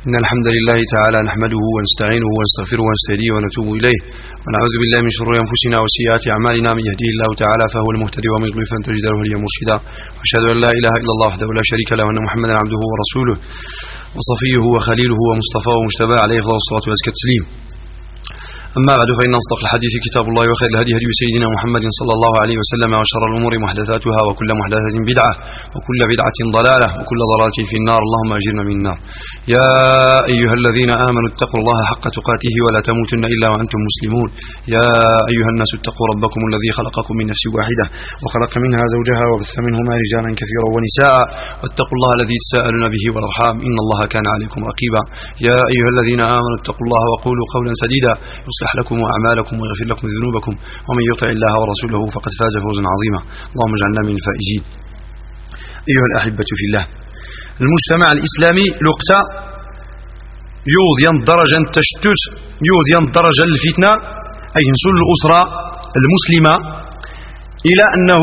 إن الحمد لله تعالى نحمده ونستعينه ونستغفره ونستهديه ونتوب إليه ونعوذ بالله من شرور أنفسنا وسيئات أعمالنا. من يهديه الله تعالى فهو المهتدي ومن يضلل فلن تجد له وليا مرشدا. وأشهد أن لا إله إلا الله وحده لا شريك له وأن محمدا عبده ورسوله وصفيه وخليله ومصطفاه ومجتباه عليه أفضل الصلاة وأزكى التسليم. أما بعد فإن أصدق الحديث كتاب الله وخير الهدي هدي سيدنا محمد صلى الله عليه وسلم وشر الأمور محدثاتها وكل محدثة بدعة وكل بدعة ضلالة وكل ضلالة في النار. اللهم أجرنا من النار. يا أيها الذين آمنوا اتقوا الله حق تقاته ولا تموتن إلا وأنتم مسلمون. يا أيها الناس اتقوا ربكم الذي خلقكم من نفس واحدة وخلق منها زوجها وبث منهما رجالا كثيرا ونساء واتقوا الله الذي تساءلون به والأرحام إن الله كان عليكم رقيبا. يا أيها الذين آمنوا اتقوا الله وقولوا قولا سديدا يصلح لكم أعمالكم ويغفر لكم ذنوبكم ومن يطع الله ورسوله فقد فاز فوزا عظيما. اللهم اجعلنا من الفائزين. أيها الأحبة في الله، المجتمع الإسلامي لقطة يوض يندرج التشتت يوض يندرج الفتنة أي نسل الأسرة المسلمة إلى أنه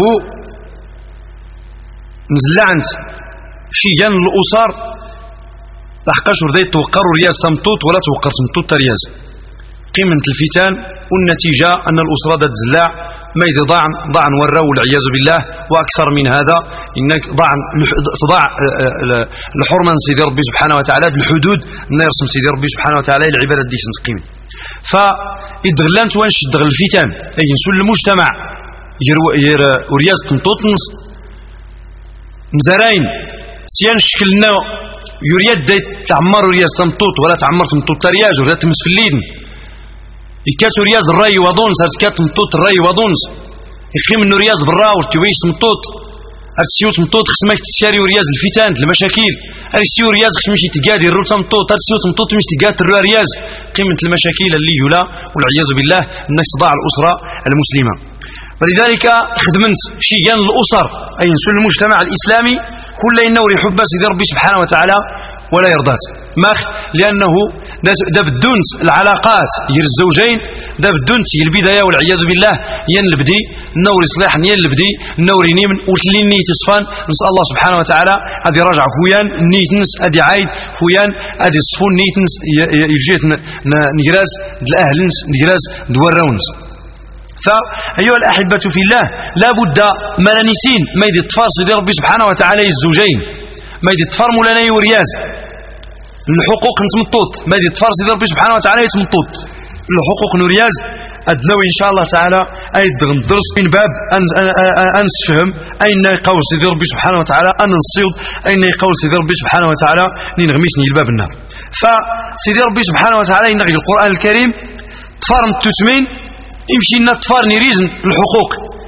نزلعنت شيئا الأسر لحقاش رديت توقر رياز تمطوط ولا توقر تمطوط ترياز قيمة الفتان والنتيجة أن الأسرة تزلع ما يدي ضاع وراء والعياذ بالله. وأكثر من هذا إنك تضاع الحرمة سيدي ربي سبحانه وتعالى الحدود نرسم سيدي ربي سبحانه وتعالى العبادة ديش نتقيم فإدغلان توانش دغل الفتان أي نسول المجتمع ورياز تنطوطنس مزارين سيان شكلنا يريد تعمر رياز تنطوط ولا تعمر تنطوط ترياج ولا تمس في الليل يكاتو رياض الرأي وضونس هرتكات مطوط الرأي وضونس يخيم انه رياض بالراء وتويس مطوط هرتسيوت مطوط خصمك تشاري ورياض الفتان المشاكل هرتسيو رياض خصمش تقادي الروتا مطوط هرتسيوت مطوط مش تقاد الرياض قيمة المشاكل اللي يلا والعياذ بالله انك تضاع الأسرة المسلمة. ولذلك خدمت شيئا الأسر أي نسول المجتمع الإسلامي كل إنه يحب سيدي ربي سبحانه وتعالى ولا يرضات ماخ لأنه دا بدونت العلاقات ير الزوجين دا بدونت البداية والعياذ بالله ين البدي النور يصلح ين البدي النور ينيمن وتلي النية تصفان نسأل الله سبحانه وتعالى هذه رجع خويان النية تنس هذه عايد خويان هذه صفون النية تنس يجيت نجراز الأهلنس نجراز دوراونس. فأيها الأحبة في الله لا بد ملانسين ما يدي الطفار سيدي ربي سبحانه وتعالى الزوجين ما يدي الطفار مولانا ورياز الحقوق نتمطوط ما يدي الطفار سيدي ربي سبحانه وتعالى يتمطوط الحقوق نورياز أدنوي إن شاء الله تعالى أي درس من باب أن نفهم أين يقول سيدي ربي سبحانه وتعالى أن نصيد أين يقول سيدي ربي سبحانه وتعالى نغمسني الباب النار. فسيدي ربي سبحانه وتعالى ينغي القرآن الكريم طفار متسمين يمشي لنا طفار نريزن الحقوق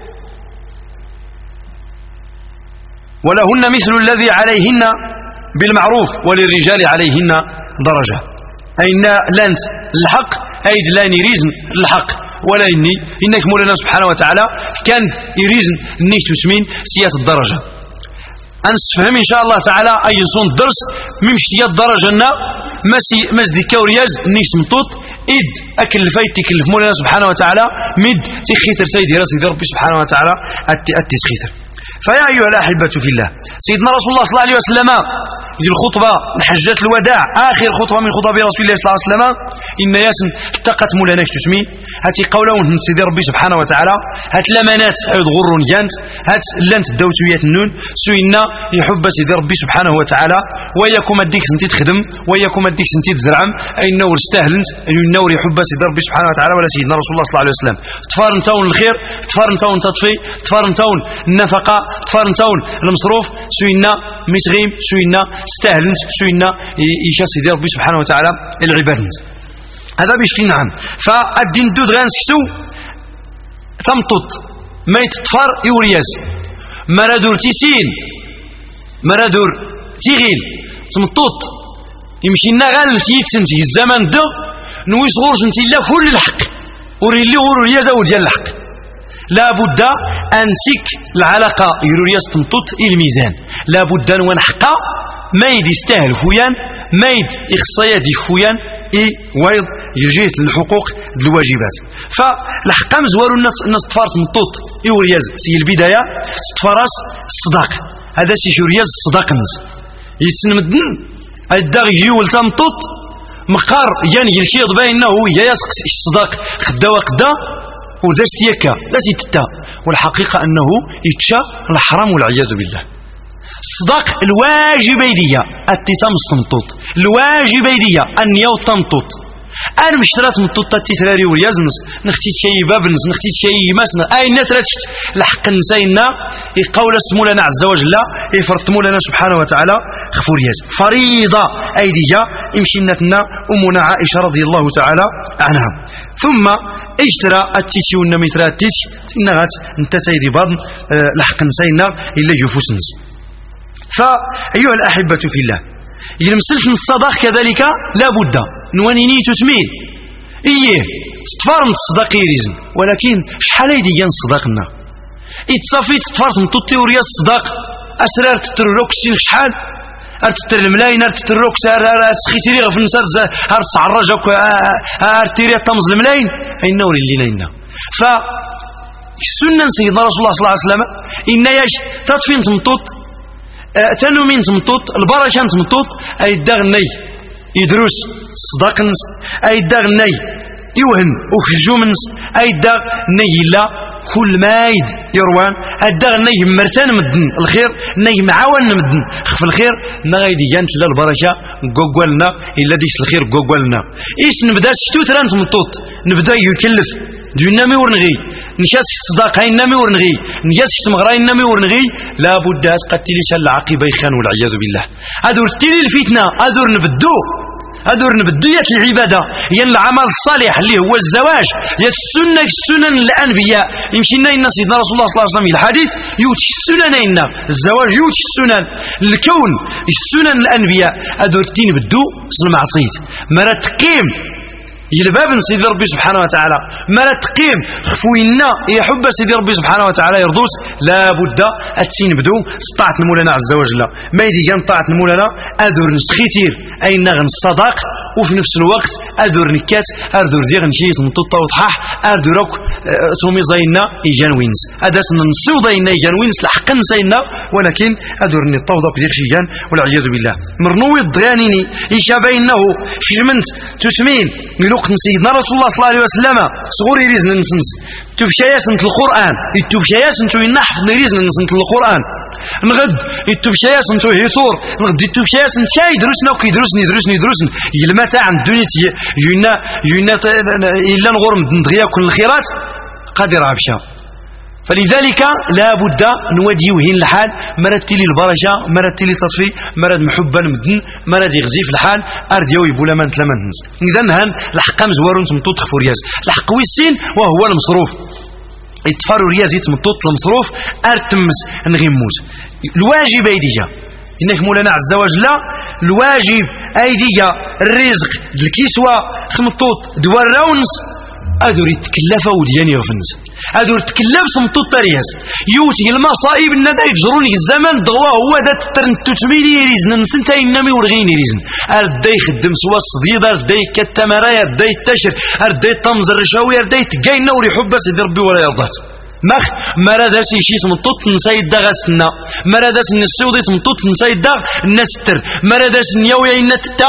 ولهن مثل الذي عليهن بالمعروف وللرجال عليهن درجة أين لانت الحق أيد لا نريزن الحق ولا إنك مولانا سبحانه وتعالى كان يريزن إنك تسمين سياسة الدرجة أنسفهم إن شاء الله تعالى أي صون درس ممشي الدرجة ما سديكا ورياز إنك تمطوط إد أكل الفايت تكلف مولانا سبحانه وتعالى مد تخيثر سيدي ربي سبحانه وتعالى التسخيثر. فيا أيها الأحبة في الله سيدنا رسول الله صلى الله عليه وسلم في الخطبة حجة الوداع آخر خطبة من خطب رسول الله صلى الله عليه وسلم إن ياسن التقت مولانا تسمين هاتي قولون من سيدي ربي سبحانه وتعالى هات لمنات يضغر جانت هات لانت الدوتويات النون سوينا يحب سيدي ربي سبحانه وتعالى وياكم الديك سنتي تخدم وياكم الديك سنتي تزرعم أي النور استهلنت أي النور يحب سيدي ربي سبحانه وتعالى ولا سيدنا رسول الله صلى الله عليه وسلم تفار نتاون الخير تفار نتاون تطفي تفار نتاون النفقة تفار نتاون المصروف سوينا متغيم سوينا استهلنت سوينا يشا سيدي ربي سبحانه وتعالى العبادة هذا بيشكي نعم. فالدين دود غانسكتو تمطط ما يتطفر يورياز مرادور تيسين مرادور تيغيل تمطط يمشي لنا غال تيتسنتي الزمن دو نوي صغور سنتي لا كل الحق وريلي ورياز وديال الحق لا بد أن سك العلاقة يورياز تمطط الميزان لا بد أن ونحقا ما يد يستاهل فويان ما يد إخصائيات فويان ويض يجيت للحقوق الواجبات. فالحقام زواروا الناس تفارس مطوط يورياز سي البداية تفارس الصداق هذا سي يورياز الصداق الناس يتسنمدن الدغ يول تمطط مقار يعني الكيض بينه يا يسق الصداق خدا وقدا وذا استيكا لا تتا، والحقيقة أنه يتشا الحرام والعياذ بالله. الصداق الواجب يديا التتام الصمطوط، الواجب يديا أن يوتمطط. أنا مش ترى تمطط تتراري وريازنس نختي شيء بابنس نختي شيء مسنا أي نترشت لحق نسينا يقول اسمه لنا عز وجل يفرطمو لنا سبحانه وتعالى خفورياز فريضة أيديا يمشينا أمنا عائشة رضي الله تعالى عنها. ثم اشترى التيتي والنميترا التيتي إنها انت تيدي بعض لحق نسينا إلا يفوسنس. فأيها الأحبة في الله يلمسلت الصداق كذلك لا بد نوانيني تسمين إيه ستفارم الصداق يريزن، ولكن شحال يديان صداقنا يتصافي تفارم تطي وريا الصداق أسرار تترلوك سين شحال أرتتر الملاين أرتتروك سخيتيري غفنسات أرتسعرجك أرتيري الطمز الملاين أين نوري اللي نينا. فالسنة سيدنا رسول الله صلى الله عليه وسلم إن ياش تطفين تمطوط تنومين تمطوط البركة تمطوط أي الدغني يدرس صداقنس أي الدغني يوهن وخجومنس أي الدغني لا كل مايد يروان الدغني مرتان مدن الخير ني معاون مدن خف الخير نغيدي جانت لا البركة قوقلنا إلا ديس الخير قوقلنا إيش نبدا شتو ترانت مطوط نبدا يكلف دينامي ورنغي نشاس الصداق هاي نامي ورنغي نجاس تمغراي نامي ورنغي لا بد قتلي شل عقبي خان والعياذ بالله. أدور تيلي الفتنة أدور نبدو يا العبادة هي العمل الصالح اللي هو الزواج يا السنن الأنبياء يمشينا إن سيدنا رسول الله صلى الله عليه وسلم الحديث يوتي السنن إن الزواج يوتي السنن الكون السنن الأنبياء أدور تين بدو المعصية مرة تقيم يلباب سيدي ربي سبحانه وتعالى مرة تقيم خفوينا يحب سيدي ربي سبحانه وتعالى يرضوس لا بد أتسين بدو طاعة مولانا عز وجل ما يدي كان طاعة مولانا أدور نسخيتير أي نغن الصداق وفي نفس الوقت أدور نكات أدور ديغ نشيط مطوطة وضحاح أدورك تومي زينا إيجان وينز أداس ننسو زينا إيجان وينز لحقا زينا ولكن أدور نطوضة بديغ شيجان والعياذ بالله مرنوي الضغانيني إيشابينه خجمنت تسمين ملوك سيدنا رسول الله صلى الله عليه وسلم صغور يريزن نسنس تبشايا سنت القرآن التبشايا سنتو ينحفظ يريزن نسنت القرآن نغد التبشايا سنتو هيطور نغد التبشايا سنت شاي يدرسنا وكيدرسني يدرسني يلمتا عن الدنيا ينا إلا نغرم ندغيا كل الخيرات قادر عبشا. فلذلك لا بد نودي وهين الحال مرد تلي البركة مرد تلي تطفي مرد محبا مدن مرد يغزي في الحال أرد يوي بولا من تلمنز إذن هن الحقام زوارون تمطوط خفو رياز الحق ويسين وهو المصروف يتفاروا رياز يتمطوط المصروف أرتمز نغموز الواجب أيديا إنك مولانا عز وجل الواجب أيديا الرزق الكيسوة خمطوط دوار راونز أدور يتكلف ودياني غفنز أدور تكلف سمطوط ترياز يوتي المصائب الندى يجروني الزمن ضوا هو ذا تتميلي يريزن نسنتين نمي ورغيني يريزن أردي خدم سوا الصديد أردي كالتمرايا أردي التشر أردي الطمز الرشاوي أردي تقاين نوري حبا سيدي ربي ولا يرضات مخ مرادس شي سمطوط نسايد دا غسنا مرادس نسودي سمطوط نسايد دا نستر مرادس نيوي نتتا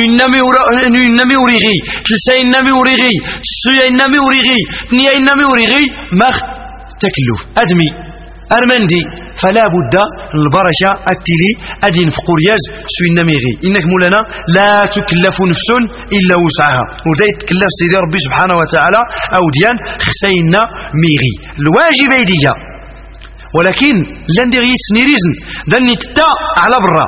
نمي وريغي تلساي نمي وريغي تسوي نمي وريغي تنيا نمي وريغي مخ تكلف ادمي ارمندي فلا بد البركه التلي ادين فقورياز سوي نميغي انك مولانا لا تكلف نفس الا وسعها ودا يتكلف سيدي ربي سبحانه وتعالى او ديان خسينا ميغي الواجب يديا ولكن لندي غيت سنيريزن دني تتا على برا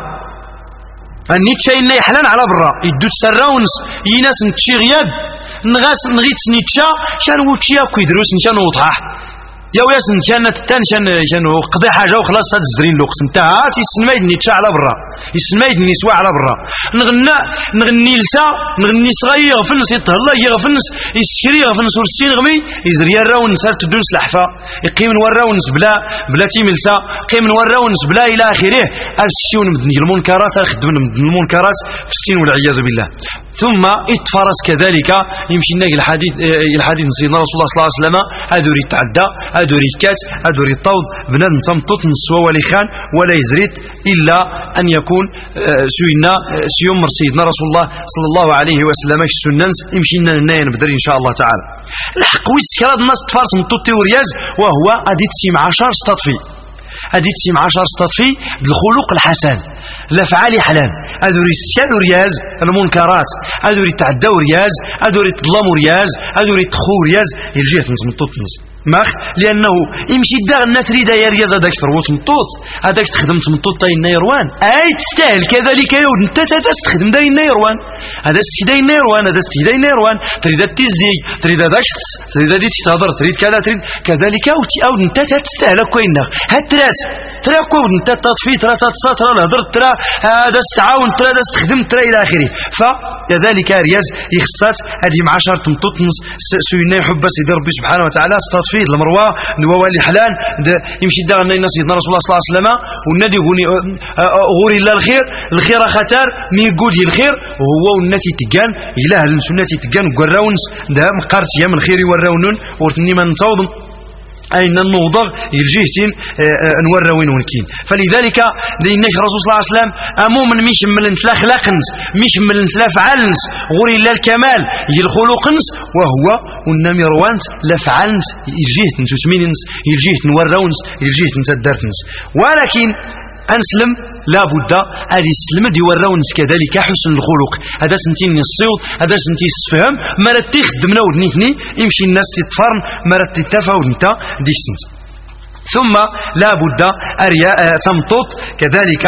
اني تشاينا يحلن على برا يدو تسراونس يناس نتشي غياد نغاس نغيت سنيتشا شان وتشيا كيدروس نشان وضحاح يا وياسن شان قضي حاجه وخلاص هاد الزرين الوقت انتهى تيسمايد نيتشا على برا يسمايد نيسوا على برا نغني لسا نغني صغير يغفنس يتهلا يغفنس يسكري يغفنس ورسين غمي يزري الراونس هل تدونس لحفه يقيم الراونس بلا تيملسا يقيم الراونس بلا الى اخره ارسيون من المنكرات خدم من المنكرات في السين والعياذ بالله. ثم اتفرس كذلك يمشي لنا الحديث سيدنا رسول الله صلى الله عليه وسلم ادور يتعدى ادور يكات ادور يطود بنادم تمطط نسوا ولي خان ولا يزريت الا ان يكون يكون سوينا سيومر سيدنا رسول الله صلى الله عليه وسلم السننس يمشينا لنا نبدر إن شاء الله تعالى. الحق ويستكراد الناس تفارس من توتي ورياز وهو أدي تسيم 10 استطفي أدي تسيم 10 استطفي الخلق الحسن الافعال حلال ادوري السيان ورياز المنكرات ادوري تعدى ورياز ادوري تظلم ورياز ادوري تخو ورياز يلجيه تنس ماخ لانه يمشي داغ الناس تريد يرياز هذاك تروت مطوط هذاك تخدم مطوط تاي النيروان اي تستاهل كذلك يود انت تستخدم داي النيروان هذا استداي النيروان هذا استداي النيروان تريد تزدي تريد هذاك تريد هذه تهضر تريد كذا تريد كذلك او انت تستاهل كوينه هتراس ترى كون انت تطفي ترى تسطر الهضر ترى هذا استعاون ترى هذا استخدم ترى الى اخره فكذلك رياز يخصات هذه مع 10 تمطط سوينا يحب سيدي ربي سبحانه وتعالى استطفي المروه نوا اللي حلال يمشي دار الناس سيدنا رسول الله صلى الله عليه وسلم والنادي غوري لا الخير خطر مي يقول الخير وهو والناتي تيجان اله السنه تيجان وقراونس ده مقارت يا من خير يوراونن ورتني ما نتوضم أين النوضغ يلجيهتين نورا وين ونكين فلذلك ديناش الرسول صلى الله عليه وسلم أمومن مش من لا خلاقنس مش من لا فعلنس غوري لا الكمال يلخلقنس وهو والنمي روانس لا فعلنس يلجيهتن تسميننس يلجيهتن وراونس يلجيهتن تدرتنس ولكن أنسلم لا بد هذه السلم دي وراونس كذلك حسن الخلق هذا سنتين الصيود هذا سنتين السفهم ما تخدمنا ودنيتني يمشي الناس تتفرن ما تتفاوض انت ديك سنت ثم لا بد أرياء تمطط كذلك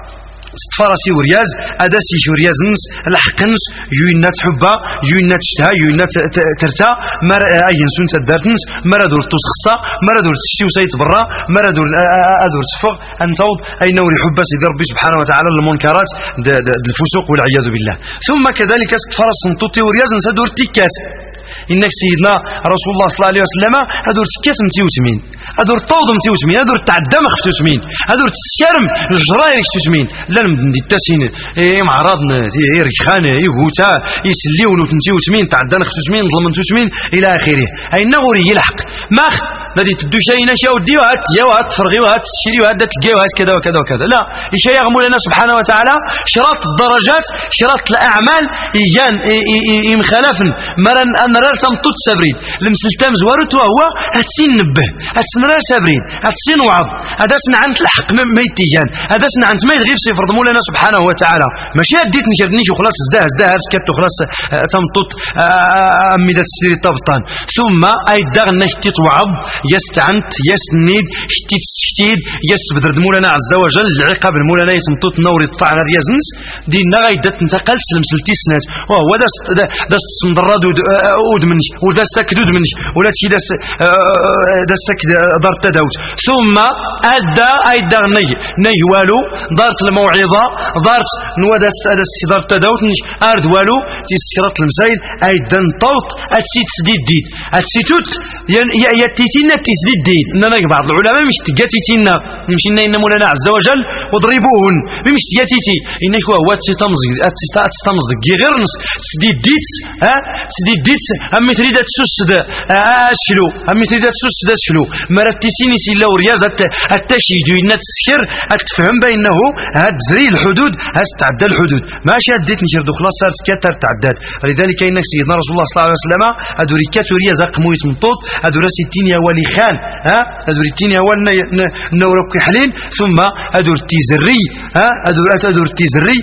فرسي ورياز أدسي وريازنس الحقنس يوينا تحبا يوينا تشتها يوينا ترتا مر أين سنت الدارتنس مردور تسخصا مردور تشتي وسيت برا مردور أدور تفق أن تعود أي نور حبا سيدي ربي سبحانه وتعالى المنكرات الفسوق والعياذ بالله ثم كذلك فرس نطوطي وريازنس أدور تيكات إنك سيدنا رسول الله صلى الله عليه وسلم هدور تكاس متيوتمين هدور طوض متيوتمين هدور تعدى مختوتمين هدور تسكرم الجراير مختوتمين لا نمدي التاسين معرضنا ريخان يفوتا يسليون وتنتيوتمين تعدى مختوتمين ظلم مختوتمين إلى آخره أي نغوري يلحق ماخ غادي تدو شي ناشا ودي وهات يا وهات تفرغي وهات تشري وهات تلقاي وهات كذا وكذا وكذا لا شي يغمو لنا سبحانه وتعالى شراط الدرجات شراط الاعمال يجان يمخالفن مرن ان رال تمطط سبريد المسلتام زوارت وهو هتسين نبه هتسنرا سبريد هتسين وعظ هذا سن عن الحق ما يتيجان هذا سن عن ما يغيب صفر مولانا سبحانه وتعالى ماشي هديت نكردنيش وخلاص زداه سكت وخلاص تمطط امي دا تسيري طبطان ثم اي داغ نشتي توعظ يستعنت يسند شتيد يسبدر مولانا عز وجل العقاب المولانا يسمطوط نور يطفع على الريازنس دينا غايدة انتقلت لمسلتي سنات وهو داس مضراد ودمنش وداس تكدود منش ولا تشي داس تكد دار تداوت ثم أدى أيدا ني والو دارت الموعظة دارت نوداس دار تداوت نش أرد والو تسكرت المسائل أيدا نطوط أتسيت سديد ديد أتسيتوت يتيتينا تسديد دين اننا بعض العلماء مش تجاتيتينا نمشينا ان مولانا عز وجل وضربوهن مش تجاتيتي انك هو تستمزد غير نص سديد ديت ها سديد ديت امي تريد تسد اشلو امي تريد تسد اشلو مرتسيني سي لو رياضه التشيد ان تسكر تفهم بانه هاد زري الحدود استعدى الحدود ماشي اديت نشرد خلاص صارت كثر تعداد لذلك انك سيدنا رسول الله صلى الله عليه وسلم ادوري كاتوريا زقمو يسمطوط ادوري ستين ولي خان ها ادور التينيا ولنا نورك حلين ثم ادور تيزري ها ادور تيزري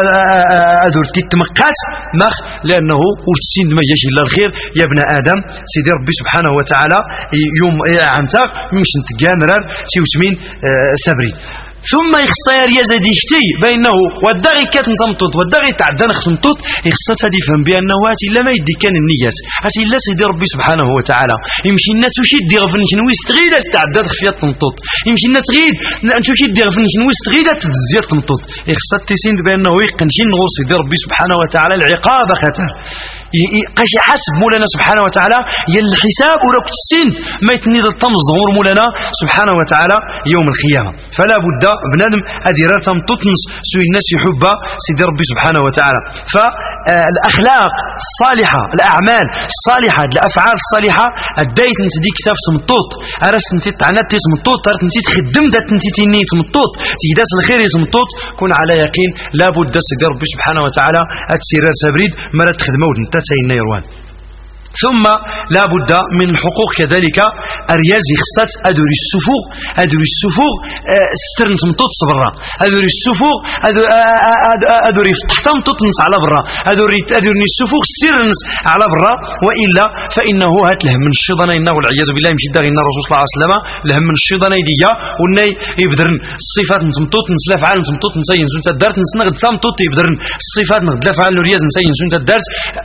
ادور تتمقات مخ لانه ورتسين ما يجي الا الخير يا ابن ادم سيدي ربي سبحانه وتعالى يوم عنتاق مش نتجانرر سيوسمين سبري ثم يخصير يزديشتي بينه والدغي كات نتمطط والدغي تعدى نخصمطط يخصت هذه فهم بانه هاتي لا ما يدي كان النياس هاتي لا سيدي ربي سبحانه وتعالى يمشي الناس وشيد يغفن شنو يستغيد استعداد خفيات تمطط يمشي الناس غيد انتو شيد يغفن شنو يستغيد تزيد تمطط يخصت تسين بانه يقنشين نغوص سيدي ربي سبحانه وتعالى العقاب خطر قاش يحاسب مولانا سبحانه وتعالى يا الحساب وراك تسين ما يتنيد الطمز ظهور مولانا سبحانه وتعالى يوم القيامة. فلا بد بنادم هذه راتم تطنس سوي الناس يحبها سيدي ربي سبحانه وتعالى. فالأخلاق الصالحة الأعمال الصالحة الأفعال الصالحة الدايت انت ديك كتاب سمطوط أرس انت تعنات سمطوط أرس انت تخدم دات انت تيني سمطوط تيداس الخير سمطوط كون على يقين لا بد سيدي ربي سبحانه وتعالى السيرات سبريد مرات خدمة ودنتا تاين يروان. ثم لا بد من الحقوق كذلك الرياز يخصات أدوري السفوغ سترن تمطوط صبرا أدوري السفوغ أدوري تحتم تطنس على برا أدوري السفوغ سرنس على برا وإلا فإنه هات لهم من الشيطان إنه والعياذ بالله مشي داغي الرسول صلى الله عليه وسلم لهم من الشيطان يديا وني يبدرن الصفات تمطوط نسلا فعل تمطوط نسين سنت دارت نسنغد تمطوط يبدرن الصفات نغد فعل الرياز نسين سنت دارت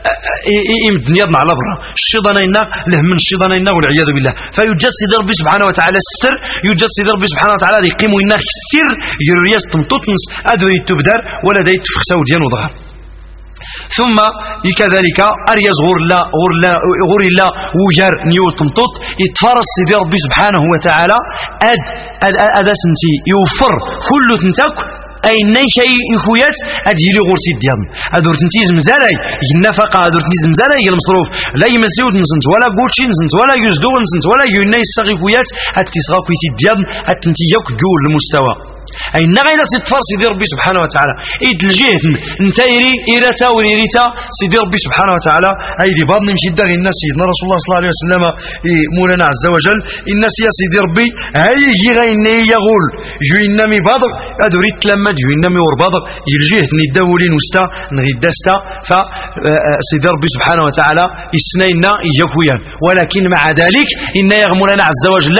يمدنيا على برا الشيطانين له من الشيطانين والعياذ بالله. فيوجد سيدي ربي سبحانه وتعالى السر يوجد سيدي ربي سبحانه وتعالى يقيموا الناس السر يرياس تمطوطنس ادوي تبدر ولا دايت تفخسا وديان وظهر. ثم كذلك أرياز غور لا وجار نيو تمطوط يتفرس سيدي ربي سبحانه وتعالى أد سنتي يوفر كل تنتاك أي شيء يخويات أديلي غورتي الديان أدور تنتيز مزاري النفقة أدور تنتيز مزاري المصروف لا يمسيود نسنت ولا قوتشي نسنت ولا يزدو نسنت ولا يناي السغي خويات أتسغا كويتي الديان أتنتي يوك جول المستوى أي نغينا سيدفر سيدي ربي سبحانه وتعالى إيد الجهد نتايري إيراتا وريريتا سيدي ربي سبحانه وتعالى أي دي بعض نمشي داغي الناس سيدنا رسول الله صلى الله عليه وسلم مولانا عز وجل الناس يا سيدي ربي هاي يجي غيني يغول جوي نامي باضغ أدوري تلمد جوي نامي ورباضغ يلجهد نداولين وستا نغيداستا فسيدي ربي سبحانه وتعالى إسنينا يجفويا ولكن مع ذلك إن يغمولانا عز وجل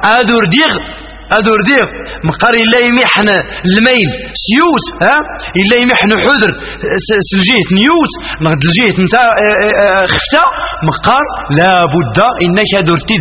أدور دير مقار إلا يمحن الميل سيوت إلا يمحن حذر سلجيت نيوت نغد الجيت نتا خفتا مقار لا بد إنك أدور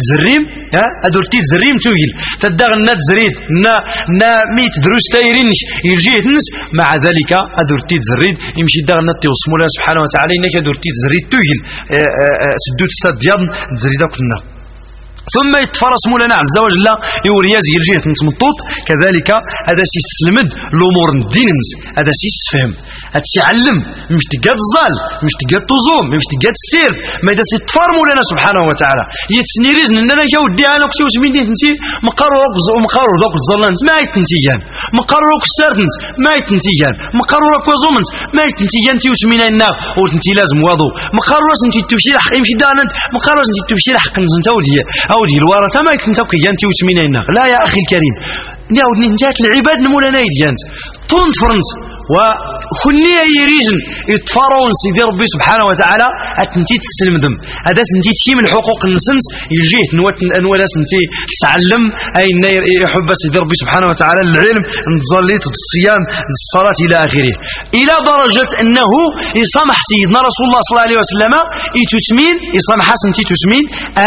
تزريم تويل تدغ النات زريد نا ميت دروس تايرينش يلجيت نس مع ذلك أدور تزريد يمشي دغ النات توصم الله سبحانه وتعالى إنك أدور تزريد تويل سدوت استديان تزريدا كنا. ثم يتفرس مولانا عز وجل يورياز يلجيه نتمطوط كذلك هذا سيسلمد الامور الدينز هذا سيسفهم هذا سيعلم مش تقاد الظال مش تقاد تزوم مش تقاد السير ما اذا سيتفار مولانا سبحانه وتعالى يتسنيريز اننا جاو ديالو كسي وسمين انت مقرر ذوك الظلانت ما يتنتيان مقرروك ستارتنت ما يتنتيان مقرروك وزومنت ما يتنتيان تي وسمين لنا وانت لازم واضو مقرروس انت تمشي لحق يمشي دانت مقرروس انت تمشي لحق انت أودي الورثة ما يتنتقي جانتي وتمينينا لا يا أخي الكريم نعود نجات العباد نمولانا يديانت طونت فرنت وخلني يريجن يتفارون سيدي ربي سبحانه وتعالى أتنتي تسلم دم هذا سنتي تشي من حقوق النسنس يجيه نولا سنتي تعلم أي يحب سيدي ربي سبحانه وتعالى العلم نتظليت الصيام الصلاة إلى آخره إلى درجة أنه يسامح سيدنا رسول الله صلى الله عليه وسلم يتسمين يسامح سنتي تسمين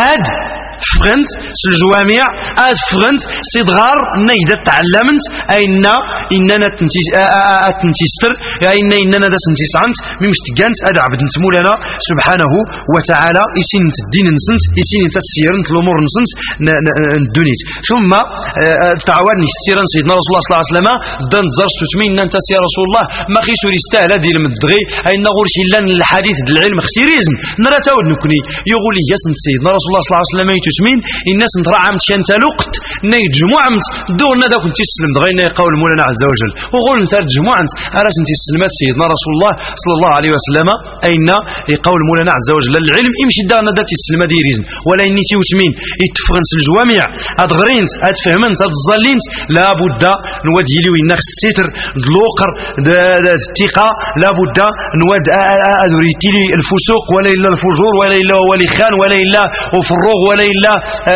فغنت الجوامع فغنت صدغار نيدا تعلمت إننا تنتيستر إننا دا سنتيسعنت مش تجانت أدع عبد مولانا سبحانه وتعالى يسين الدين نسنت يسين تسيرنت الأمور نسنت ندونيت ثم تعاوني سيرن سيدنا رسول الله صلى الله عليه وسلم دان زرت تسمين أنت يا رسول الله ما خيسو يستاهل هذه المدغي أي نغور شيلان الحديث العلم خسيريزن نرى تاود نكني يقول لي يسنت سيدنا رسول الله صلى الله عليه وسلم تسمين الناس نترعمت شانت لقت نيت جموعمت دورنا دا كنت تسلم دغينا قول مولانا عز وجل وقول انت جموعمت اراس انت سلمت سيدنا رسول الله صلى الله عليه وسلم اين قول مولانا عز وجل العلم يمشي دارنا دا تسلم ديريزن ولا اني تيوتمين يتفغنس الجوامع ادغرينت ادفهمنت ادظلينت لابد نودي لي وينك الستر دلوقر الثقه لابد نود ادريتي لي الفسوق ولا الا الفجور ولا الا ولي خان ولا الا وفروغ ولا الا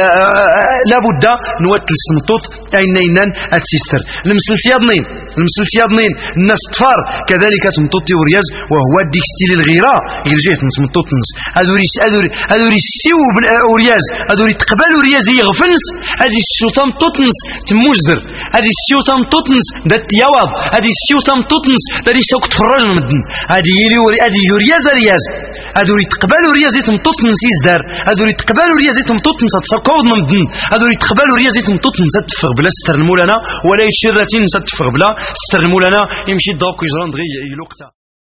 لابد نوتل السمطوط اينينان السيستر المسلسياضنين الناس تفار كذلك سمطوطي ورياز وهو ديك ستيل الغيره يلجيت نسمطوط نس ادوري سيو ورياز ادوري تقبل ورياز يغفنس ادي الشوطام توتنس تموزدر ادي الشوطام توتنس دات يواض ادي الشوطام توتنس داري سوق تفرج مدن ادي يلي ادي يورياز هذو يتقبلوا ريازي تمطوط من سيزدار هذو يتقبلوا ريازي تمطوط من تصكود من الدن هذو يتقبلوا ريازي تمطوط من تفغ بلا ستر المولانا ولا يتشرتين تفغ بلا ستر المولانا يمشي الضوء يجران دغيا يلوقتا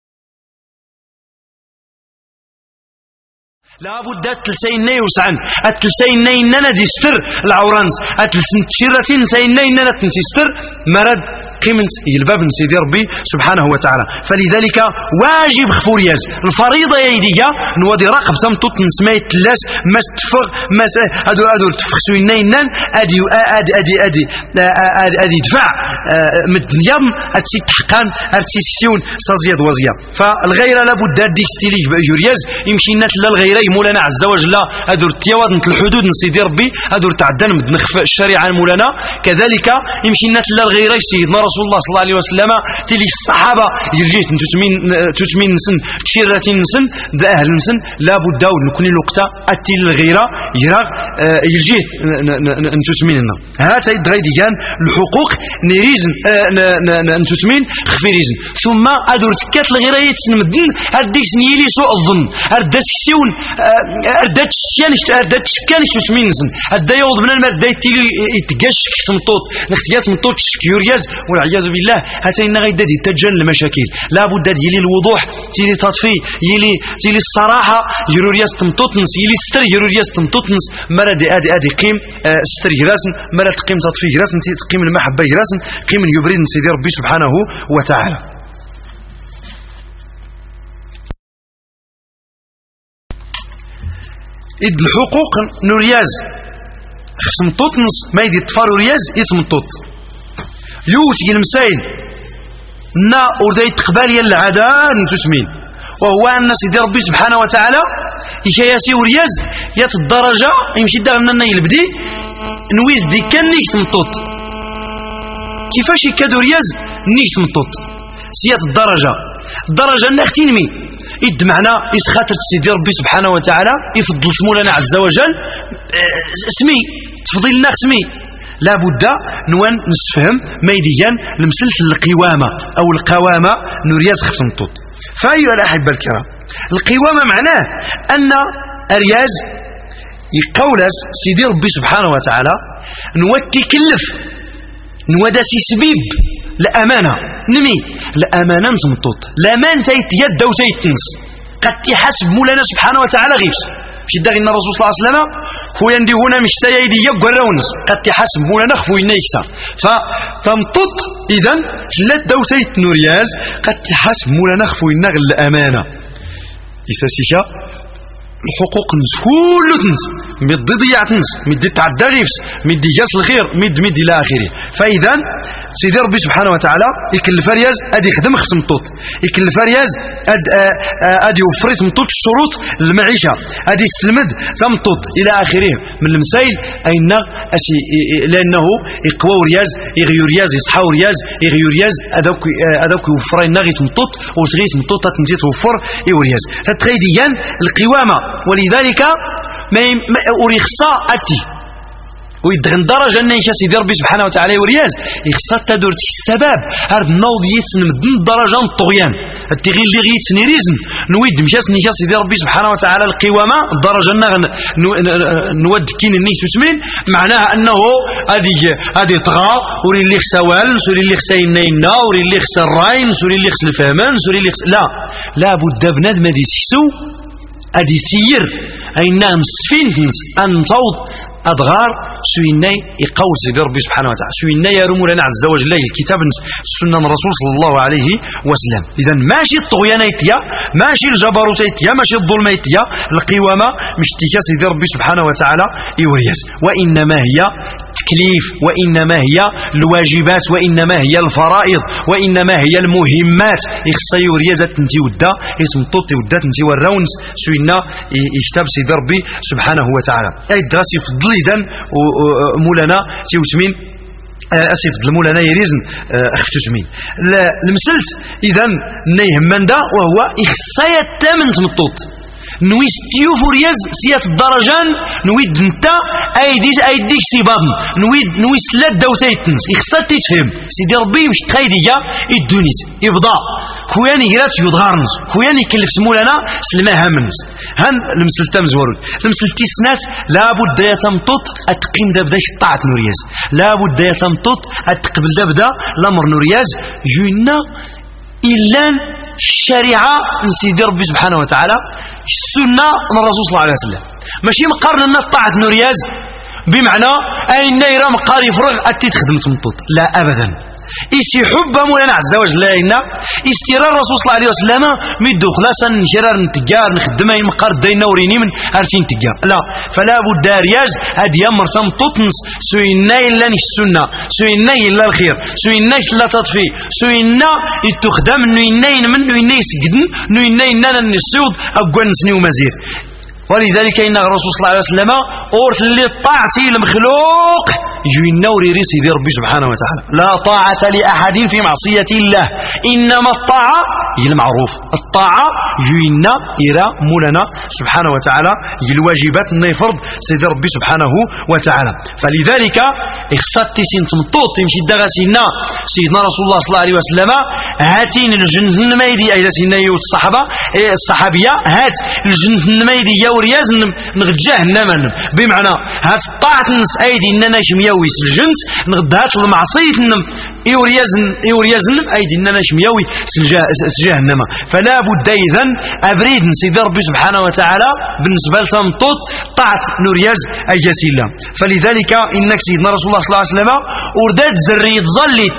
لابد أتلسيني وسعن أتلسيني إننا دي ستر العورانس أتلسن تشيرتين سيني إننا تنسيستر مرد قيمة الباب سيدي ربي سبحانه وتعالى فلذلك واجب خفورياز الفريضة يديا نودي راقب سمتوت نسميت اللاس ما استفغ ما أدور تفخسو إننا أدي أدي أدي أدي أدي دفع مدنيام أتسي تحقان أتسي سيون سازياد وزيا فالغير لابد ديك ستيلي بأجورياز يمشي الناس للغير مولانا عز وجل أدور تيواد نت الحدود نسيدي ربي أدور تعدن مدنخف الشريعة مولانا كذلك يمشي الناس للغير سيدنا رسول الله صلى الله عليه وسلم تلي الصحابة يرجيت تتمين نسن تشيرتين نسن ذا أهل نسن لابد نكون الوقت أتي للغيرة يراغ يرجيت نتتميننا هذا يدغيدي كان الحقوق نريزن نتتمين خفيريزن ثم أدور تكات الغيرة يتسنمدن أرديك سنيلي سوء الظن أردت كسيون أردت شكانش تتمين نسن أدى يوض من المال دا يتقشك تمطوط نختيات مطوط شكيورياز والعياذ بالله هاتين غيدا تتجن المشاكل لابد يلي الوضوح يلي تطفي يلي الصراحة يرورياس تمطوطنس يلي ستر يرورياس تمطوطنس مرد ادي قيم ستر جراسن مرد قيم تطفي جراسن قيم المحبة جراسن قيم يبرد سيدي ربي سبحانه وتعالى إد الحقوق نورياز خصمطوطنس ما يدي تفار رياز يتمطوط يوتي المسائل نا أردي تقبال العداء نتسمين وهو أن سيدي ربي سبحانه وتعالى يكياسي ورياز يات الدرجة يمشي دارنا يلبدي نويز دي كان نيك تمطوط كيفاش يكادو رياز نيك تمطوط سيات الدرجة نختين مي إد معنا يسخاطر سيدي ربي سبحانه وتعالى يفضل سمولنا عز وجل اسمي تفضيل لنا اسمي لابد نوان نسفهم ميديان لمسلة القوامة أو القوامة نورياز خفنطوط فأيها الأحبة الكرام القوامة معناه أن أرياز يقولس سيدي ربي سبحانه وتعالى نوتي كلف نوداسي سبيب لأمانة نمي لأمانة مطوط لأمان تيت يد وتيتنس قد تحسب مولانا سبحانه وتعالى غيبس في الدغ إن الرسول صلى الله عليه وسلم هو يندي هنا مش سيدي يقول رونس قد تحسب مولانا خفو ينيكسا فتمطط إذن ثلاث دوسيت نورياز قد تحسب مولانا خفو ينغ الأمانة يساسيشا الحقوق نسفول تنس مد ضياع تنس مد تعدى غيبس مد جاس الخير مد إلى آخره فإذا سيدي ربي سبحانه وتعالى يكلف رياز ادي يخدم خصم طوط يكلف رياز ادي يوفري تمطوط الشروط للمعيشه ادي يسلمد تمطوط الى اخره من المسائل اين لانه يقوى رياز يغيو رياز يصحاو رياز يغيو رياز هذاك يوفر ناغي تمطوط وتغيس مطوط تنزيد توفر يورياز تتغيديان القوامه ولذلك ما وريخصا اتي ويدغن درجة أن سيدي ربي سبحانه وتعالى ورياز يخصى تدور السبب هذا النوض يتسن مدن درجة الطغيان التغيير اللي غيتسني ريزن نويد مشاس نيشا سيدي ربي سبحانه وتعالى القوامة الدرجة نود كين النيس وسمين معناها أنه هذه طغى وري اللي خصى والن سوري اللي خصى ينينا وري اللي خصى الراين سوري اللي خصى الفهمان سوري اللي خصى لا بد بنادم هذه سيسو هذه سير أين نسفين أن نصوت أدغار سويناي يقول سيدي ربي سبحانه وتعالى سويناي يرمو لنا عز وجل الكتاب السنة الرسول صلى الله عليه وسلم إذا ماشي الطغيانيتيا ماشي الجبروتيتيا ماشي الظلميتيا القوامة مش تيكا سيدي ربي سبحانه وتعالى يورياس وإنما هي تكليف وإنما هي الواجبات وإنما هي الفرائض وإنما هي المهمات يخصى يوريازات نتي ودا اسم طوطي ودات نتي والرونس سوينا يكتب سيدي ربي سبحانه وتعالى أي دراسي فضل إذن مولانا تيوسمين أسف المولانا يريزن أختزمين المسلت إذن نيهمان دا وهو إخصاية الثامن تمطوط نويس تيوفورياز سيات الدرجان نويد نتا ايديك سيبابن نويس لا دوتيتنس إخصات تتفهم سيدي ربي مش تخيديا الدونيس يبضى كوياني جرات يضغارنس كوياني يكلف سمولنا سلماها منس هن المسل تمزورود المسل تيسنات لابد يتمطط اتقيم دبدا طاعة نورياز لابد يتمطط اتقبل دبدا الامر نورياز جينا الا الشريعه نسيدي ربي سبحانه وتعالى السنه من الرسول صلى الله عليه وسلم ماشي مقارن الناس طاعة نورياز بمعنى أين يرى مقاري فرغ أتي تخدم تمطط لا أبدا إيسي حب مولانا عز وجل لنا استيرار الرسول صلى الله عليه وسلم مدو خلاصا نشرار نتجار نخدم أي مقار دينا وريني من أرتين تجار لا فلا بد رياز هاد يمر تمططنس سوينا إلا السنة سوينا إلا الخير سوينا إلا تطفي سوينا يتخدم نوينا من نوينا يسجدن نوينا إننا نسيود أقوى نسني ومزير ولذلك إن الرسول صلى الله عليه وسلم أورث للطاعة المخلوق يجينا وريري سيدي ربي سبحانه وتعالى لا طاعة لأحد في معصية الله إنما الطاعة هي المعروف الطاعة يجينا إلى مولانا سبحانه وتعالى هي الواجبات نيفرض سيدي ربي سبحانه وتعالى فلذلك اخصت سين تمطوط يمشي دغاسينا سيدنا رسول الله صلى الله عليه وسلم هاتين الجنة الميدي أيضا سيدنا الصحابية هات الجنة الميدي ورياز نغجاه بمعنى هات طاعة نس أيدي إننا شميوي الجنس نغدهات المعصية يورياز أيدي إننا شميوي سجهنم فلا بد إذن أبريد سيدي ربي سبحانه وتعالى بالنسبة لتمطوط طاعة نورياز أي جسيلة فلذلك إنك سيدنا رسول الله صلى الله عليه وسلم وردات زريت ظلت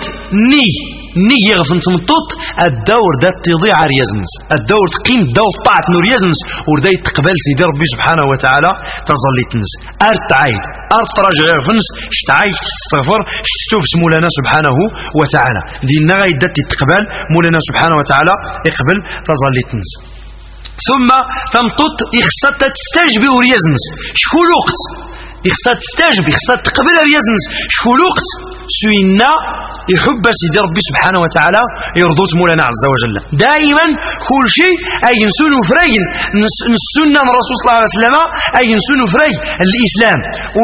نية غفن تمطوط الدور دا تضيع ريازنس الدور تقيم الدور طاعة نوريازنس وردا يتقبل سيدي ربي سبحانه وتعالى تظليتنس أرت عايد أرت تراجع غفنس اشتعايد تستغفر اشتوبس مولانا سبحانه وتعالى دينا غايدة تتقبل مولانا سبحانه وتعالى يقبل تظليتنس ثم تمطوط يخصت تستجبي وريازنس شكون الوقت يخصت تستجبي يخصت تقبل ريازنس شكون الوقت سوينا يحب سيدي ربي سبحانه وتعالى يرضوت مولانا عز وجل دائما كل شيء أي نسون فري السنة من الرسول صلى الله عليه وسلم أي نسون فري الإسلام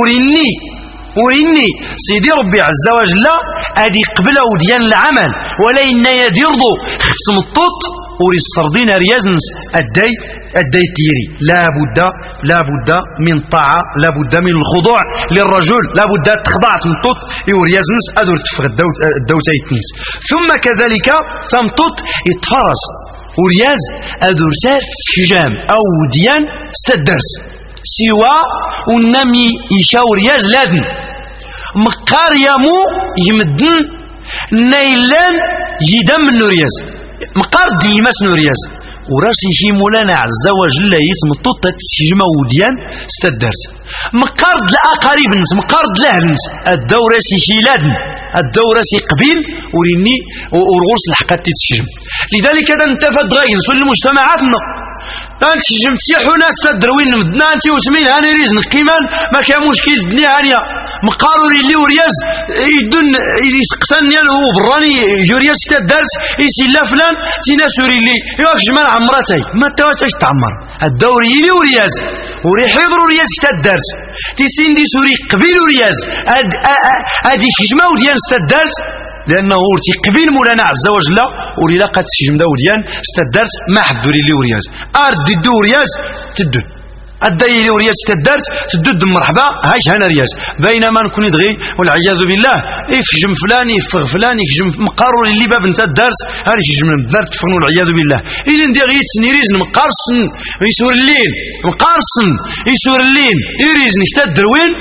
وريني سيدي ربي عز وجل أدي قبله ديان العمل ولا إن يديرضو خصم الطوط وري السردين ريازنس الدي تيري لا بد من طاعة لا بد من الخضوع للرجل لا بد تخضع تمطط يوريازنس أدور تفغ الدوتيتنس ثم كذلك تمطط يتفرس ورياز أدور سار شجام أو ديان ستدرس سوا ونمي يشاور ياز لادن مقار يمو يمدن نيلان يدم النورياز مقار ديماس نورياز وراسي شي مولانا عز وجل يتمطط تشجمه وديان ستدرس مقارد الأقارب نس مقارد الأهل نس الدورة سي شيلادن الدورة سي قبيل وريني ورغوص الحقات تتشجم لذلك هذا انتفى دغاين سول المجتمعاتنا أنت شجم تسيحوا ناس تدروين مدنا أنت وسمين هاني ريزن كيمان ما كان مشكل الدنيا هانية مقارو اللي ورياز يدن يسقسن يالو براني يورياز تدرس يسي لا فلان تينا سوري اللي يواك جمال عمراتي ما تواتاش تعمر الدوري اللي ورياز وريحيض رياز تدرس تيسين دي سوري قبيل رياز ادي كجمة وديان ستدرس لأنه ورتي قبيل مولانا عز وجل وريلا قد تشجم داوديان ستدرس ما حد دوري لي ورياز أرد دو رياز تدن الداي لي ورياز ستدرس تدد مرحبا هايش هنا رياز بينما نكون يدغي والعياذ بالله يكجم فلان يفغ فلان يكجم مقارو اللي باب نتا الدرس هاري يكجم الدرس تفغنوا والعياذ بالله إذا ندير غير سنيريزن مقارصن يسور الليل مقارصن يسور الليل يريزن يشتد وين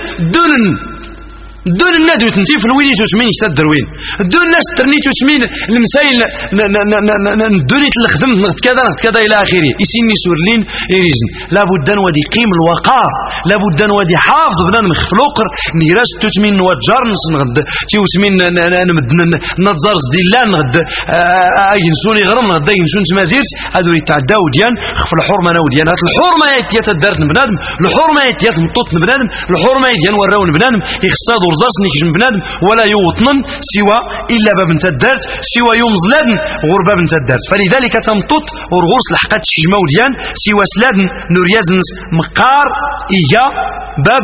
دون النادو تنتي في الويني تسمين يستدر وين دون الناس ترني تسمين المسائل دوني تلخدم كذا الى اخره يسيني سورلين يريزن لابد ان ودي قيم الوقار لابد ان ودي حافظ بنادم خفلوقر نيراس تسمين وجار نغد تيوسمين نتزار ديلان نغد ينسوني غرم نغد ينسون تمازيرت هادو يتعداو ديان خف الحرمه ناوديان هات الحرمه يتدارت بنادم الحرمه يتمطط بنادم الحرمه يديان وراون بنادم يخصاد ورزاس نيكجم بنادم ولا يوطن سوى إلا باب تدارت سوى يوم زلادن غور باب تدارت فلذلك تمطط ورغورس لحقات شجمة وديان سوى سلادن نوريازنس مقار إيا باب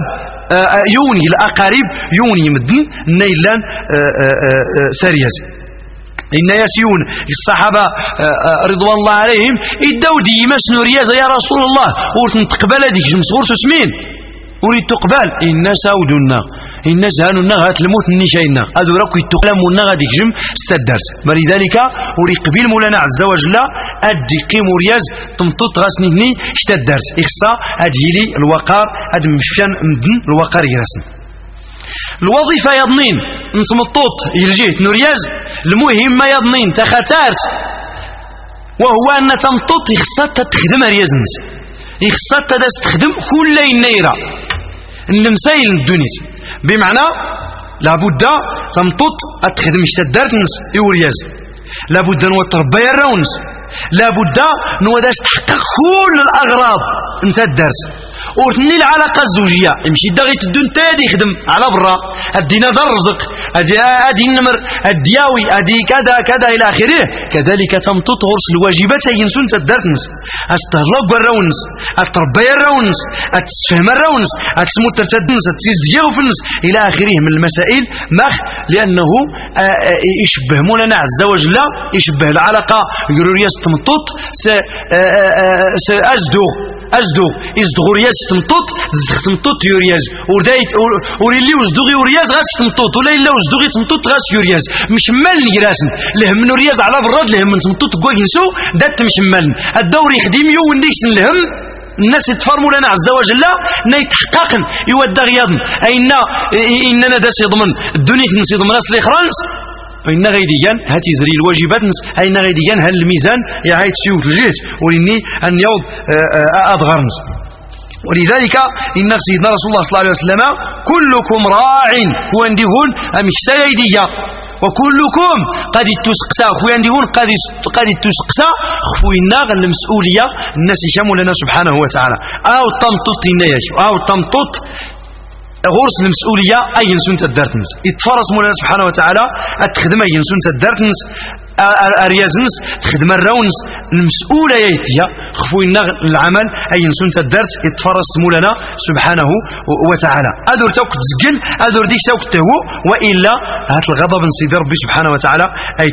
يوني الأقارب يوني مدن نيلان سارياز إن يسيون الصحابة رضوان الله عليهم إداو ديما شنو رياضة يا رسول الله ورث تقبل هذيك جمس ورث سمين وريد تقبل إن ساودنا إن زهاننا غات الموت النشاينا هذو راكو يتقلمونا غاديك جم استدرت ولذلك وري قبيل مولانا عز وجل أدي قيم رياز تمطط غاسني اشتدرت إخصا أديلي الوقار أد مشان مدن الوقار يرسن الوظيفة يضنين نتمطط يلجيه نورياز المهمة يضنين تختارت وهو أن تمطط إخصا تخدم ريازنس إخصا تستخدم كل النيرة المسائل الدنيا بمعنى لابد تمطط أتخدم اشتدرت نس يورياز لابد نوتربي الرونس لابد نوداش تحقق كل الأغراض انت الدرس ورثني العلاقة الزوجية يمشي داغي تدون تادي يخدم على برا ادينا ذا الرزق ادي النمر الدياوي ادي كذا كذا الى اخره كذلك تمطط غرس الواجبات ينسون تدرتنس استهلاك الرونس التربيه الرونس التفهم الرونس التسمو ترتدنس التزيغ فنس الى اخره من المسائل مخ لانه يشبه مولانا عز وجل يشبه العلاقة يقولوا تمطط أزدو إزدغ رياز تمطط تمطط يورياز ودايت وريلي وزدغ يورياز غاس تمطط ولا إلا وزدغ تمطط غاس يورياز مش مال نجراسن لهم من رياز على براد لهم من تمطط كوي نسو دات مش مال الدور يخدم يو ونديش لهم الناس يتفرموا لنا عز وجل نا يتحققن يودى غياضن إننا داس يضمن الدنيا نس يضمن ناس الإخرانس وإن غيديان هاتي زري الواجبات أين غيديان هل الميزان يعيد سيوت الجيش ولإني أن يوض أضغرنس ولذلك إن سيدنا رسول الله صلى الله عليه وسلم كلكم راع هو عندهن أمشتا يديا وكلكم قد تسقسا خويا عندهن قد تسقسا خوينا المسؤولية الناس يشاموا لنا سبحانه وتعالى أو تمطط أو تمطط غرس المسؤولية أي نسون تدرتنس يتفرس مولانا سبحانه وتعالى أتخدم أي نسون تدرتنس أريازنس تخدم الرونس المسؤولة يتيا خفوينا العمل أي نسون تدرت يتفرس مولانا سبحانه وتعالى أدور توك تزقل أدور ديك توك تهو وإلا هات الغضب نسيد ربي سبحانه وتعالى أي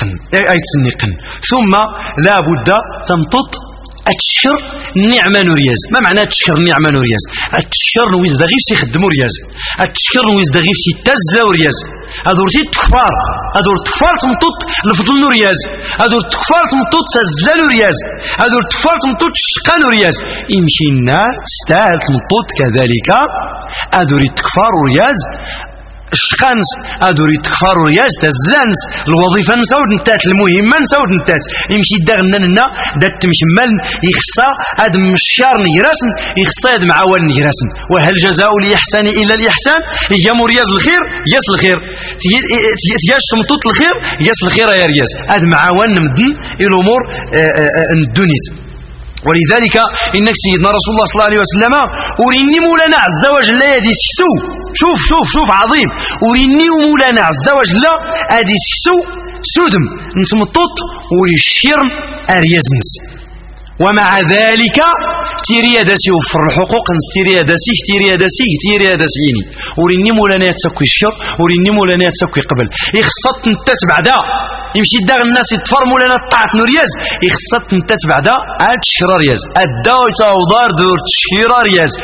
تنقن ثم لا بد تمطط أتشكر نعمة نورياز ما معنى أتشكر نعمة نورياز أتشكر نويز دغيف سيخدمو رياز أتشكر نويز دغيف سيتزا ورياز هذور تكفار هذور تكفار تمطط لفضل نورياز هذور تكفار تمطط تزلا نورياز هذور تكفار تمطط شقا نورياز يمشي النار تستاهل تمطط كذلك هذور تكفار رياز الشقانس أدوري تكفار رياز تزلانس الوظيفة نساود نتات المهمة نساود نتات يمشي داغننا دات مشمال يخصى هاد مشار نجراسن يخصى هاد معاول نجراسن وهل جزاء الإحسان إلا الإحسان هي مرياز الخير ياس الخير تياش تمطط الخير ياس الخير يا رياز هاد معاول نمدن الأمور الدنيا ولذلك إنك سيدنا رسول الله صلى الله عليه وسلم أريني مولانا عز وجل يدي شوف عظيم أريني مولانا عز وجل هذه سودم نتمطط ويشيرم أريزنس ومع ذلك تيريا داسي وفر الحقوق تيريا داسيني وريني مولانا يتسكوي الشر وريني مولانا يتسكوي قبل يخصت نتات بعدا يمشي داغ الناس يتفر مولانا طاعت نورياز يخصت نتات بعدا عاد شرا رياز الداو تاودار دور تشكيرا رياز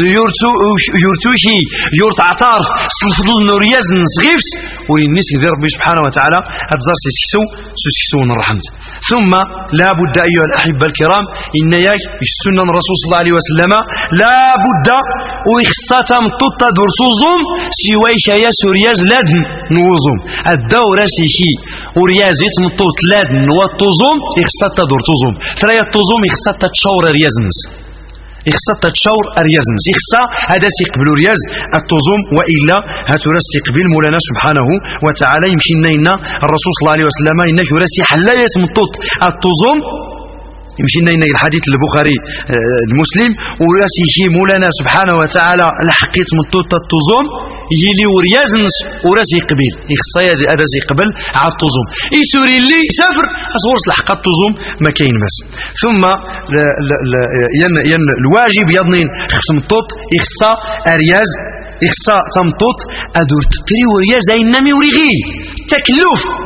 يورتوشي يورت عطارف سلفضل نورياز نسغيفس وينيس يدير ربي سبحانه وتعالى هتزار سيسكسو نرحمت ثم لا بد أيها الأحبة الكرام إن ياك السنة الرسول صلى الله عليه وسلم لا بد ويخصتا مطوط دور توزوم سوايش يا سورياز لادن نوزوم الدورة سيشي وريازيت مطوط لادن وتوزوم يخصتا دور توزوم ثلاثة توزوم يخصتا تشاور ريازنس يخصتا تشاور ريازنس يخصا هذا سيقبل رياز التوزوم وإلا هاتورا سيقبل مولانا سبحانه وتعالى يمشي لنا الرسول صلى الله عليه وسلم إنك راسي حلاية مطوط التوزوم يمشي لنا الحديث البخاري المسلم وراسي شي مولانا سبحانه وتعالى لحقيت مطوط التوزوم يلي وريازنس وراسي قبيل يخصا هذا يقبل على التوزوم يسوري اللي يسافر اصورس لحق التوزوم ما كاين بس ثم الواجب يضنين خص مطوط يخصا ارياز يخصا تمطوط ادور تري ورياز اينامي وريغي تكلف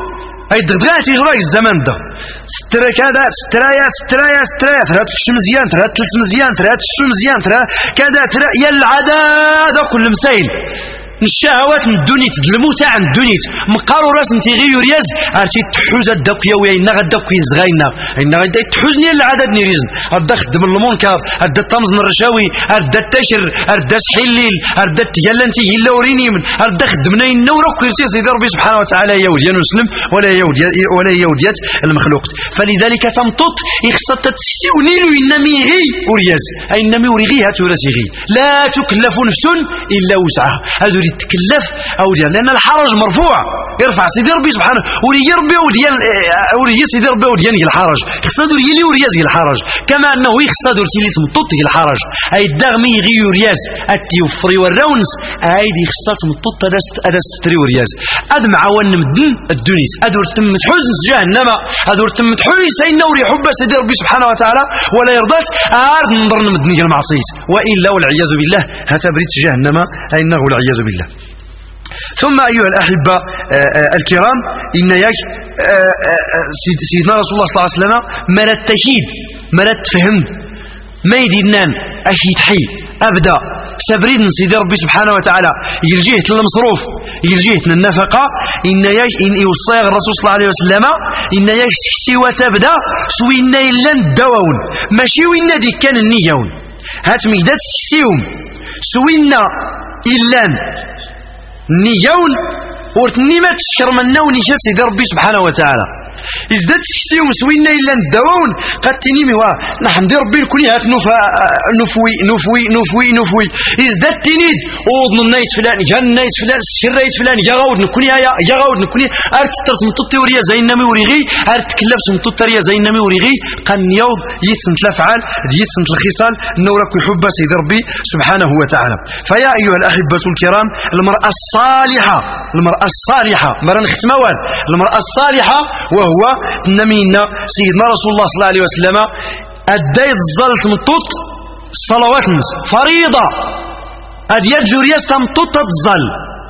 أي دغدغات يجرى الزمان ده سترا كذا سترايا ثلاث فش مزيان ثلاث مزيان ثلاث شو مزيان ثلاث كذا يا العداد كل مسائل الشهوات من الدنيا المتع عن الدنيا مقارو راس انت غير رياز ارتي تحوز الدك يا وين غدك يزغينا ان غدا تحوزني العدد نيريزن هدا خدم المنكر هدا تمزن الرشاوي هدا التشر هدا سحيليل هدا تجلى انت هلا وريني من هدا خدمنا النورك كرسي سيدي ربي سبحانه وتعالى يا وليان مسلم ولا يوديات المخلوق فلذلك تمطط يخصت تستوني له انمي غي ورياز اي انمي وريغي هاتورسي لا تكلف نفس الا وسعها هذو تكلف او ديال لان الحرج مرفوع يرفع سيدي ربي سبحانه ولي ربي وديال ولي سيدي ربي وديال الحرج خصادو يلي ورياز الحرج كما انه يخصادو تيلي تمطط الحرج اي الدغمي غي ورياز التيوفري والرونس ايدي خصات تمطط هذا ستري ورياز اد معاون مدن الدنيا ادور تم حزن جهنم ادور تم حزن سيدنا وري حب سيدي ربي سبحانه وتعالى ولا يرضاش ارد نضر مدن المعصيه والا والعياذ بالله هتبريت جهنم انه والعياذ بالله. ثم أيها الأحبة الكرام إن ياك سيدنا رسول الله صلى الله عليه وسلم مرات تشيد مرات تفهم ما يدينان أشيد حي أبدا سبريد سيدي ربي سبحانه وتعالى يلجيه المصروف يلجيه النفقة إن ياك إن يوصي الرسول صلى الله عليه وسلم إن ياك سوى تبدا سوينا إلا الدواون ماشي وإنا دي كان النيون هات مجدات سيوم سوينا إلا نيون ورتني ما تشكر منا ونشا سيدي ربي سبحانه وتعالى ازداد تشتيهم سوينا إلا نداون قد تنيمي نحمد ربي الكل هات نفوي ازداد تنيد اوضن النايت فلان جا النايت فلان الشرايت فلان جا غاود نكوني جا غاود نكوني ارت ترت مططي وريا زي النمي وريغي ارت تكلفت مططي ريا زي النمي وريغي قن يوض يتسنت الافعال يتسنت الخصال نورك يحب سيدي ربي سبحانه وتعالى. فيا ايها الاحبه الكرام المراه الصالحه مرة نختموال المراه الصالحه وهو نمينا سيدنا رسول الله صلى الله عليه وسلم أديت الزلط مطوط الصلوات نس فريضة أديت جورياز تمطوط الزل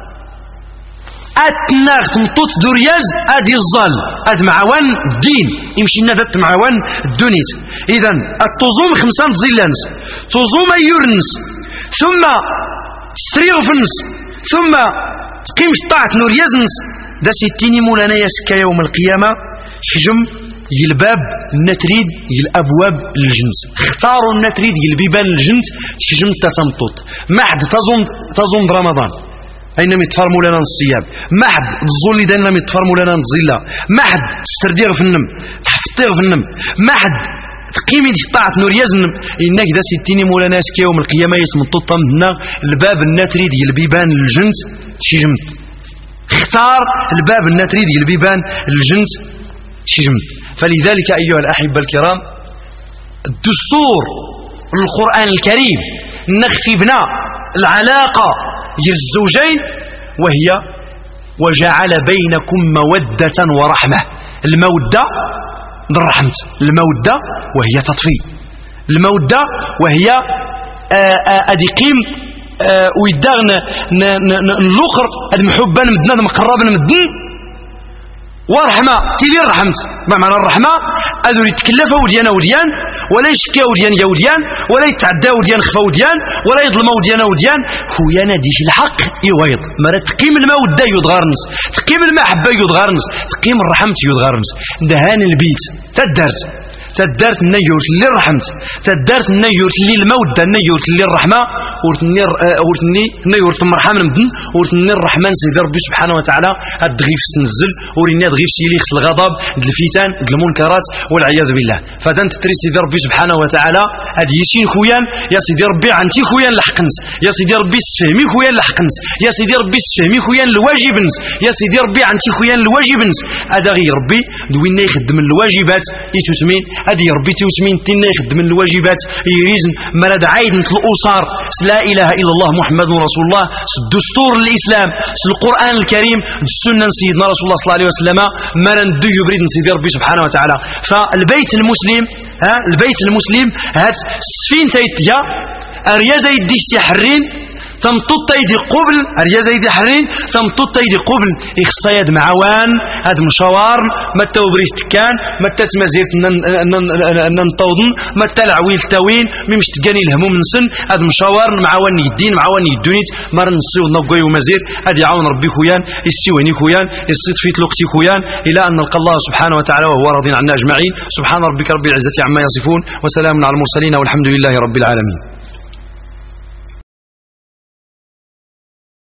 أتناغ تمطوط دورياز أدي الزل أد معوان الدين يمشي ندت معوان الدنيا إذن التظوم 5 زلانس تظوم يورنس ثم ستريغفنس ثم تقيم طاعة نوريازنس دا ستيني مولانا يسكى يوم القيامة شجم يلباب النتريد يلأبواب الجنس اختاروا النتريد يلبيبان الجنس شجم تتمطط ما حد تظن رمضان أينما يتفر مولانا الصيام ما حد تظل دينما يتفر مولانا الظلة ما حد تسترديغ في النم تحفطيغ في النم ما حد تقيمي دي طاعة نوريازن إنك دا ستيني مولانا يسكى يوم القيامة يسمطط منا الباب النتريد يلبيبان الجنس شجمت اختار الباب النتريد البيبان الجنس شجمت. فلذلك أيها الأحبة الكرام الدستور القرآن الكريم نخفي بنا العلاقة الزوجين وهي وجعل بينكم مودة ورحمة المودة الرحمة المودة وهي تطفي المودة وهي أدقيم ويدغن نلوخر المحبة مدنا مقرب مدن ورحمة تيلي الرحمة ما معنى الرحمة أذو يتكلف وديان وديان ولا يشكي وديان وديان ولا يتعدى وديان خفا وديان ولا يظلم وديان وديان هو يناديش الحق يويض مرة تقيم المودة يضغرنس تقيم المحبة يضغرنس تقيم الرحمة يضغرنس دهان البيت تدارت النيورت اللي رحمت تدارت النيورت اللي المودة النيورت اللي الرحمة ورتني نيورت المرحمة مدن ورتني الرحمن سيدي ربي سبحانه وتعالى الدغيف تنزل وريني دغيف سيليخس الغضب الفتن المنكرات والعياذ بالله فدان تتري سيدي ربي سبحانه وتعالى هادي يشين خويان يا سيدي ربي عنتي خويان لحقنس يا سيدي ربي تفهمي خويان لحقنس يا سيدي ربي تفهمي خويان الواجبنس يا سيدي ربي عنتي خويان الواجبنس هذا غير ربي دوينا يخدم الواجبات يتوتمين هذه ربي توتمين تينا يخدم الواجبات يريزن مراد عايد مثل الأسار لا إله إلا الله محمد رسول الله الدستور الإسلام القرآن الكريم السنة سيدنا رسول الله صلى الله عليه وسلم مرن دو يبريد سيدي ربي سبحانه وتعالى فالبيت المسلم هات سفين تيتجا أريازة يديش تحرين تمطط يدي قبل الرجال يدي حرين تمطط يدي قبل إخصايد معوان هاد مشوار ما توبريست كان ما تتمزيرت ننطوضن ما تلعويل تاوين مش تجاني الهموم من سن هاد مشوار معوان يدين معوان يدونيت مر نصيو نبقي ومزير هاد يعاون ربي خويان يسيوني خويان يصيد في تلوقتي خويان إلى أن نلقى الله سبحانه وتعالى وهو راضي عنا أجمعين. سبحان ربك رب العزة عما يصفون وسلام على المرسلين والحمد لله رب العالمين.